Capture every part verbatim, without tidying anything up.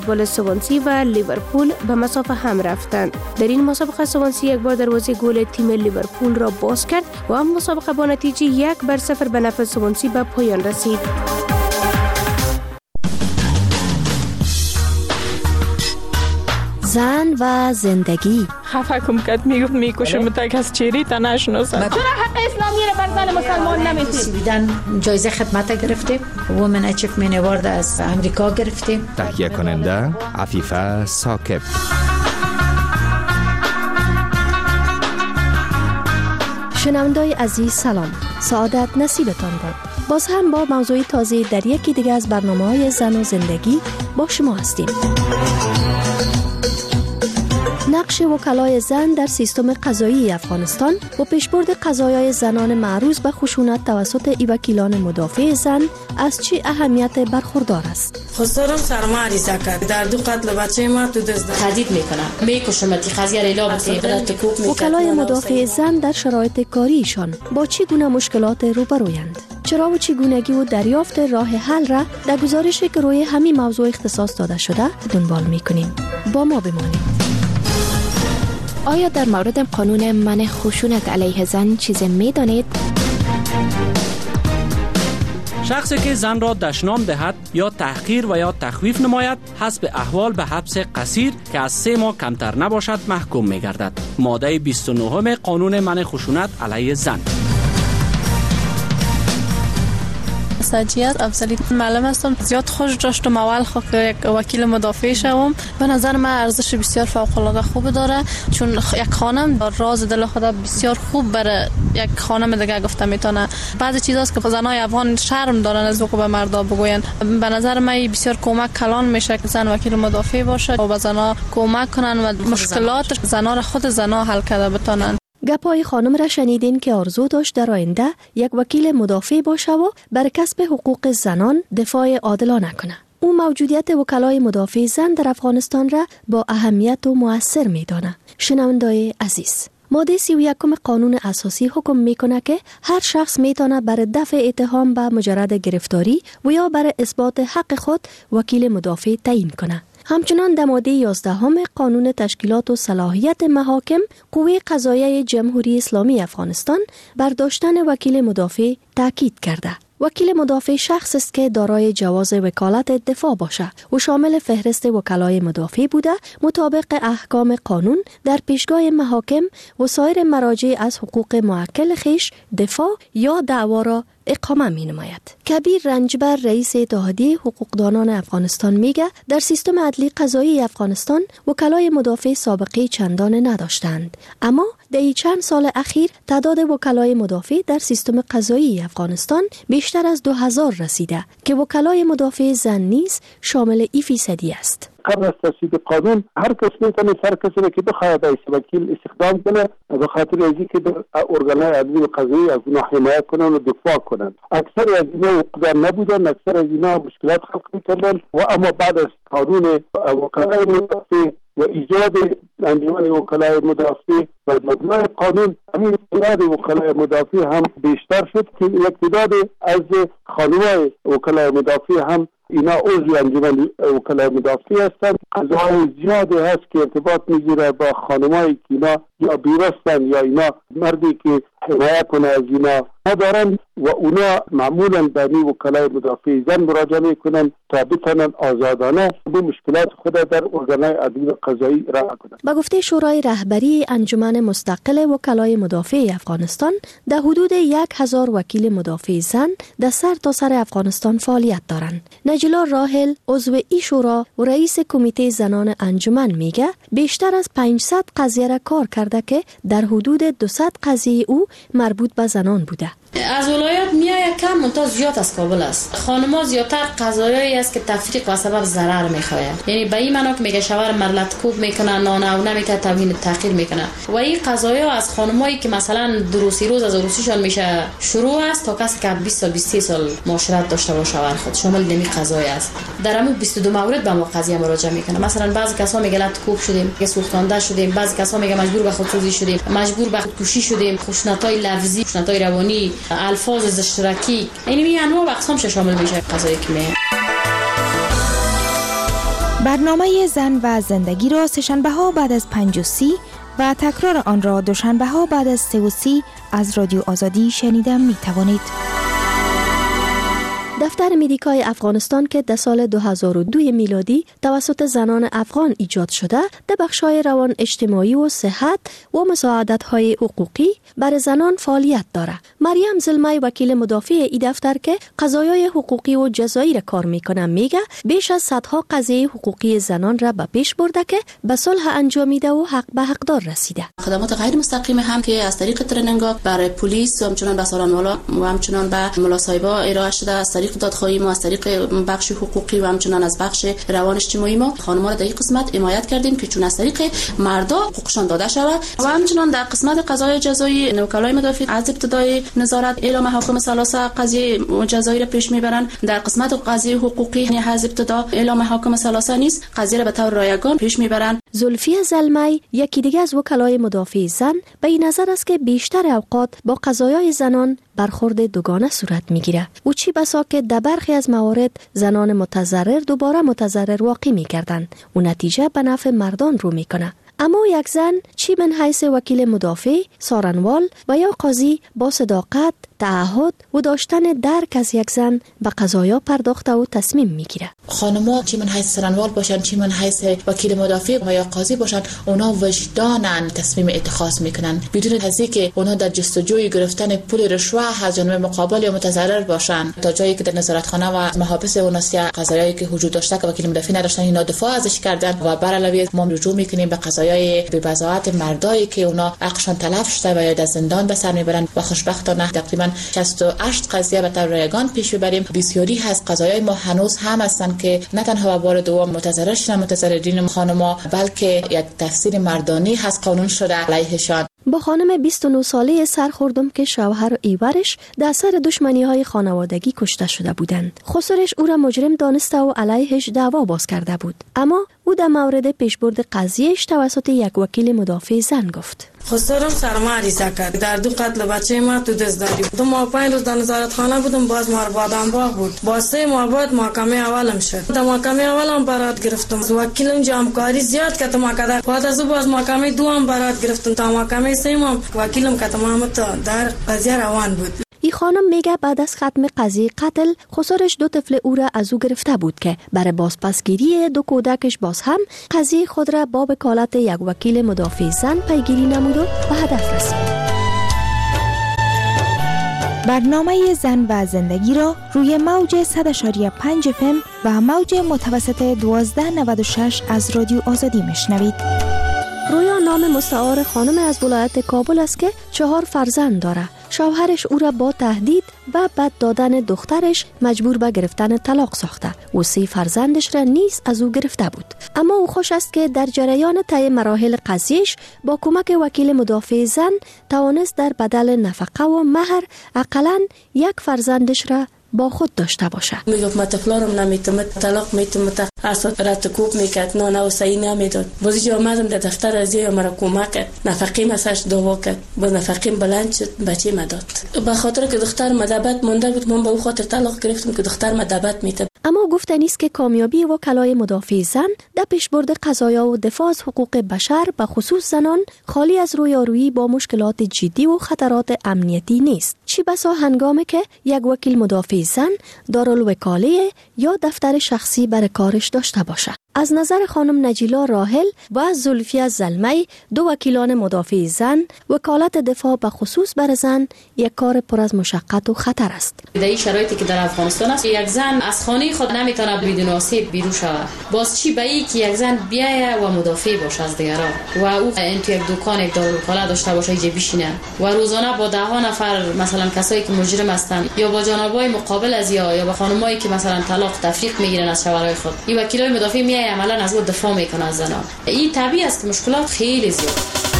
فوتبال سوانسی و لیورپول به مسافه هم رفتند. در این مسابقه سوانسی یک بار دروازه گل تیم لیورپول را باز کرد و هم مسابقه با نتیجه یک بر صفر به نفع سوانسی به پایان رسید. زن و زندگی. خفه کم کد میگفت میکشم تک از چیری تا نشناسم. چرا حق اسلامی رو بر زن مسلمان نمیدید؟ سویدن جایزه خدمت گرفتیم، وومن اچیومنت اوارد از امریکا گرفتیم. تهیه کننده عفیفه ثاقب. شنونده‌های عزیز سلام. سعادت نصیبتان باد. باز هم با موضوعی تازه در یکی دیگه از برنامه‌های زن و زندگی با شما هستیم. نقش وکلای زن در سیستم قضایی افغانستان و پیشبرد قضایای زنان معروض به خشونت توسط ای وکیلان مدافع زن از چه اهمیت برخوردار است؟ خسرم سرما عریضه کرد در دو قتل بچه ما تو دزد تهدید میکنه میکشمتی قضیه لیلا بده وکلای مدافع زن در شرایط کاریشان با چه گونه مشکلات روبرویند؟ چرا و چگونگی و دریافت راه حل را در گزارشی که روی همین موضوع اختصاص داده شده دنبال میکنیم. با ما بمانید. آیا در مورد قانون منع خشونت علیه زن چیزی می‌دانید؟ شخصی که زن را دشنام دهد یا تحقیر و یا تخویف نماید حسب احوال به حبس قصیر که از سه ماه کمتر نباشد محکوم می‌گردد. ماده بیست و نه قانون منع خشونت علیه زن. سجیت افضلی معلم هستم. زیاد خوش داشتم اول خود یک وکیل مدافع شوم. به نظر من ارزش بسیار فوق العاده خوب داره، چون یک خانم راز دل خود بسیار خوب برای یک خانم دیگه گفته میتونه. بعضی چیزاست که زنای افغان شرم دارن از وقوع به مردا بگوین. به نظر من بسیار کمک کلان میشه که زن وکیل مدافع باشه و به زنا کمک کنن و مشکلات زنا را خود زنا حل کرده بتونن. گپای خانم را شنیدین که آرزو داشت در آینده یک وکیل مدافع باشه و بر کسب حقوق زنان دفاع عادلانه کنه. او موجودیت وکلای مدافع زن در افغانستان را با اهمیت و مؤثر میدانه. شنونده‌های عزیز، ماده سی و یکم قانون اساسی حکم میکنه که هر شخص میتونه برای دفع اتهام به مجرد گرفتاری و یا برای اثبات حق خود وکیل مدافع تعیین کنه. همچنان در ماده یازده قانون تشکیلات و صلاحیت محاکم قوه قضاییه جمهوری اسلامی افغانستان بر داشتن وکیل مدافع تاکید کرده. وکیل مدافع شخص است که دارای جواز وکالت دفاع باشه و شامل فهرست وکلای مدافع بوده مطابق احکام قانون در پیشگاه محاکم و سایر مراجع از حقوق موکل خیش دفاع یا دعوا را اقامه می نماید. کبیر رنجبر رئیس اتحادیه حقوقدانان افغانستان میگه در سیستم عدلی قضایی افغانستان وکلای مدافع سابقه چندان نداشتند، اما در این چند سال اخیر تعداد وکلای مدافع در سیستم قضایی افغانستان بیشتر از دو هزار رسیده که وکلای مدافع زن نیز شامل ای فیصدی است. قبل از تصویب قانون هر کس میتونه هر کسی که بخواد از وکیل استخدام کنه به خاطر اینکه که در ارگان‌های عدلی و قضایی از اونها حمایت کنن و دفاع کنن. اکثر از اینا اقدار نبودن، اکثر از اینا مشکلات خلق می‌کردن و اما بعد از قانون وکلای مدافع و ایجاد انجمن وکلای مدافع و مجموعه قانون، همین تعداد وکلای مدافع هم بیشتر شد که یک تعداد از خانم‌های وکلای مدافع هم اینا عضو انجمن وکلای مدافع هستند. قضاهای زیادی هست که ارتباط میگیره با خانمایی که اینا یا بیوستن یا اینا مردی که حمایت کنه از اینا ندارن و اونا معمولا به این وکلای مدافع زن مراجعه میکنن تا بتونن آزادانه به مشکلات خود در ارگان‌های عدلی و قضایی رها کنند. با گفته شورای رهبری انجمن مستقل وکلای مدافع افغانستان در حدود یک هزار وکیل مدافع زن در سر تا سر افغانستان فعالیت دارند. نجلا راحل عضو ای شورا و رئیس کمیته زنان انجمن میگه بیشتر از پانصد قضیه را کار کرده که در حدود دویست قضیه او مربوط به زنان بوده. از ولایت میای کم منتها زیاد از کابل است. خانم‌ها زیادتر قضایایی است که تفریق و سبب ضرر میخواهند، یعنی به این معنا که میگه شوهر مرلت کوب میکنن، نانه و نمیته توهین تحقیر میکنن و این قضایا از خانمایی که مثلا دروسی روز از عروسیشان میشه شروع است تا کسی که بیست سال بیست و سه سال معاشرت داشته با شوهر خود شامل دمی قضایی است. در همون بیست و دو مورد به ما قضیه مراجعه میکنه. مثلا بعضی کسا میگه لط کوب شدیم، که سوختانده شدیم، بعضی کسا میگه مجبور به خودسوزی شدیم، مجبور به خودکشی شدیم، خشونت‌های لفظی، خشونت‌های روانی، الفاظ از اشتراکی، یعنی می انواع و اقسامش شامل میشه قضایی که می. برنامه زن و زندگی را سه‌شنبه ها بعد از پنج و سی و تکرار آن را دوشنبه ها بعد از سه و سی از رادیو آزادی شنیده می توانید. دفتر مدیکای افغانستان که در سال دو هزار و دو میلادی توسط زنان افغان ایجاد شده، در بخش‌های روان اجتماعی و صحت و مساعدت‌های حقوقی برای زنان فعالیت دارد. مریم زلمی وکیل مدافع این دفتر که قضایای حقوقی و جزایی را کار میکنه میگه بیش از صدها قضیه حقوقی زنان را به پیش برده که به صلح انجامیده و حق به حقدار رسیده. خدمات غیر مستقیم هم که از طریق ترنینگ‌ها برای پلیس و همچنان به سالانوالا و همچنان به ملاسایبا ارائه شده، از طریق دادخواهی ما، از طریق بخش حقوقی و همچنان از بخش روان اجتماعی ما خانم‌ها را در این قسمت حمایت کردیم که چون از طریق مردا حقوقشان داده شود و همچنان در قسمت قضای جزایی وکلای مدافع از ابتدای نظارت اعلام محاکم ثلاثه قضیه جزایی را پیش میبرند. در قسمت قضیه حقوقی یعنی از ابتدا اعلام محاکم ثلاثه نیست، قضیه را به طور رایگان پیش میبرند. زلفیه زلمی یکی دیگه از وکلای مدافع زن به این نظر است که بیشتر اوقات با قضایای زنان برخورد دوگانه صورت میگیره و چی بسا که در برخی از موارد زنان متضرر دوباره متضرر واقع میگردند و نتیجه به نفع مردان رو میکنه. اما یک زن چی من حیث وکیل مدافع، سارنوال و یا قاضی با صداقت، تعهد و داشتن درک از یک زن به قضایا پرداخته و تصمیم میگیره. خانم‌ها چی من حیث سارنوال باشن، چی من حیث وکیل مدافع و یا قاضی باشن، اونا وجدانن تصمیم اتخاذ میکنن بدون از اینکه اونا در جستجوی گرفتن پول رشوه از جانب مقابل یا متضرر باشن، تا جایی که در نظارتخانه و محابس اوناسیا قضایایی که وجود داشته که وکیل مدافع نداشتن اینا دفاع ازش کردن و بر علاوه ما رجوع میکنیم به قضایای به بضاعت مردایی که اونا حقشان تلف شده و یا در زندان به سر میبرن و خوشبختانه تقریبا شصت و هشت قضیه به طور رایگان پیش ببریم. بسیاری از قضایای ما هنوز هم هستن که نه تنها بار دوم متضرر شدن متضررین خانم‌ها، بلکه یک تفسیر مردانی از قانون شده علیهشان. با خانم بیست و نه ساله سرخوردم که شوهر و ایورش در اثر دشمنی‌های خانوادگی کشته شده بودند. خسرش او را مجرم دانسته و علیهش دعوا باز کرده بود، اما او در مورد پیشبرد قضیهش توسط یک وکیل مدافع زن گفت: خسرم سرماریزه کرد. در دو قتل بچه ما تو دزداری. دو ماه پنج روز در نظارتخانه بودم، باز مار بادام باغ بود. با سه ماه بعد محاکمه اولم شد. در محاکمه اولم برات گرفتم. وکیلم جامکاری زیاد کرد ما کدر. بعد از باز محاکمه دوم برات گرفتم. تا محاکمه سوم وکیلم که تمام در قضیه روان بود. این خانم میگه بعد از ختم قضیه قتل خسرش دو طفل او را از او گرفته بود که برای بازپسگیری دو کودکش باز هم قضیه خود را با وکالت یک وکیل مدافع زن پیگیری نمود و به هدف رسید. برنامه زن و زندگی را روی موج صد و شش و پنج اف ام و موج متوسط دوازده نود و شش از رادیو آزادی میشنوید. رویا نام مستعار خانم از ولایت کابل است که چهار فرزند داره. شوهرش او را با تهدید و بد دادن دخترش مجبور به گرفتن طلاق ساخته و سه فرزندش را نیز از او گرفته بود. اما او خوش است که در جریان طی مراحل قضیهش با کمک وکیل مدافع زن توانست در بدل نفقه و مهر اقلاً یک فرزندش را با خود داشته باشه. میگفت ما طفلارم نمیتم طلاق میتم تا اسات راتکوب میکرد نه نه صحیح نمیداد. بازی جو اومدم در دفتر از یه مرا کمک کرد، نفقه مساش دعوا کرد، با نفقه بلند شد بچه ما داد. به خاطر که دختر مدبت مونده بود من به اون خاطر طلاق گرفتم که دختر مدبت میته. اما گفتنی است که کامیابی وکلای مدافع زن در پیشبرد قضایا و دفاع از حقوق بشر به خصوص زنان خالی از رویارویی با مشکلات جدی و خطرات امنیتی نیست. چی بسا هنگامی که یک وکیل مدافع زن دارالوکاله یا دفتر شخصی برای کارش داشته باشه. از نظر خانم نجیلا راحل و زلفیه زلمی دو وکیلان مدافع زن، وکالت دفاع به خصوص بر زن یک کار پر از مشقت و خطر است. در این شرایطی که در افغانستان است یک زن از خانه خود نمیتونه بدون آسیب بیرون شود. باز چی به این که یک زن بیایه و مدافع باشه از دیگران و او این تو یک دکان یک دارالوکاله داشته باشه اینجا بشینه و روزانه با ده ها نفر مثلا کسایی که مجرم هستند یا با جنابای مقابل از یا یا با خانمایی که مثلا طلاق تفریق میگیرن از شوهرای خود، این وکیلای مدافع می عملا از او دفاع میکنه از زنان. این طبیعی است که مشکلات خیلی زیاد.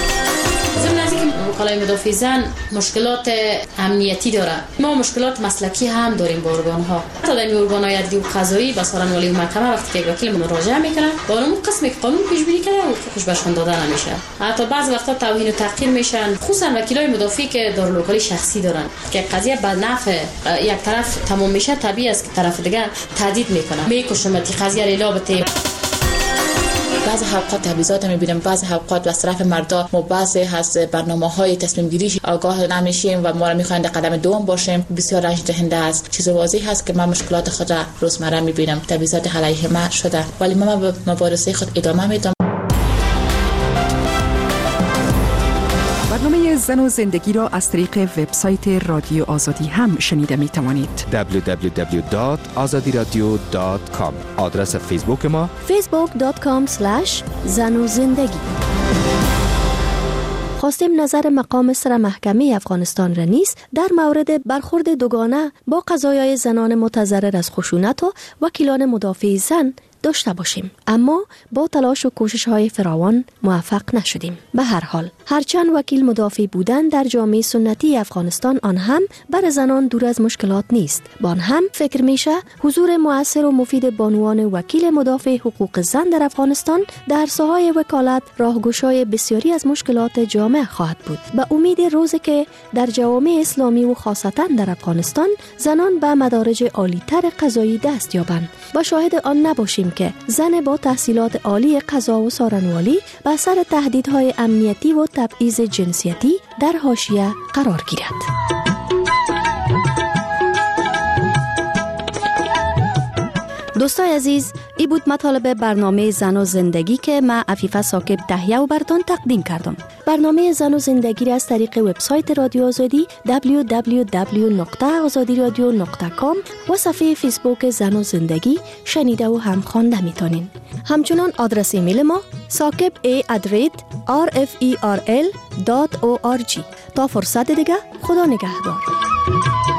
ضمن از اینکه وکلای مدافع زن مشکلات امنیتی داره، ما مشکلات مسلکی هم داریم با ارگان‌ها. حتی در ارگان‌های عدلی و قضایی با سارنوالی و محکمه وقتی که وکیل مراجعه میکنه با اون قسمی که قانون پیش بینی کرده و حقوقش بهشون داده نمیشه. حتی بعضی وقتا توهین و تحقیر میشن، خصوصا وکیلای مدافعی که دارالوکالی شخصی دارن که قضیه به نفع یک طرف تمام میشه، طبیعی است که طرف دیگه تهدید میکنه، میکشمت قضیه ریلا بته. بعضی اوقات تبعیضات میبینیم، بعضی اوقات از طرف مردا ما بعضی از برنامه‌های تصمیم گیری آگاه نمیشیم و ما را میخواین در قدم دوم باشیم. بسیار رنج دهنده است. چیز واضح هست که من مشکلات خود را روزمره میبینم. تبعیضات علیه من شده، ولی من به مبارزه خود ادامه میدم. برنامه زن و زندگی را از طریق وبسایت رادیو آزادی هم شنیده می توانید. دبلیو دبلیو دبلیو دات آزادی رادیو دات کام. آدرس فیسبوک ما فیسبوک دات کام اسلش زن و زندگی. خواستیم نظر مقام سر محکمه افغانستان را نیز در مورد برخورد دوگانه با قضایای زنان متضرر از خشونت و وکیلان مدافع زن داشته باشیم، اما با تلاش و کوشش های فراوان موفق نشدیم. به هر حال هرچند وکیل مدافع بودن در جامعه سنتی افغانستان آن هم بر زنان دور از مشکلات نیست. با آن هم فکر میشه حضور مؤثر و مفید بانوان وکیل مدافع حقوق زن در افغانستان در ساحه وکالت راهگشای بسیاری از مشکلات جامعه خواهد بود. به امید روزی که در جوامع اسلامی و خاصتا در افغانستان زنان به مدارج عالی‌تر قضایی دست یابند و شاهد آن نباشیم که زن با تحصیلات عالی قضا و سارنوالی به اثر تهدیدهای امنیتی و تبعیض جنسیتی در حاشیه قرار گیرد. دوستای عزیز، ای بود مطالب برنامه زن و زندگی که من عفیفه ساکب تهیه و براتون تقدیم کردم. برنامه زن و زندگی را از طریق وبسایت رادیو آزادی دبلیو دبلیو دبلیو دات آزادی رادیو دات کام و صفحه فیسبوک زن و زندگی شنیده و هم خوانده میتونین. همچنان آدرس ایمیل ما ساکب ای ات آر اف ای آر ال دات او آر جی. تا فرصت دیگه، خدا نگهدار.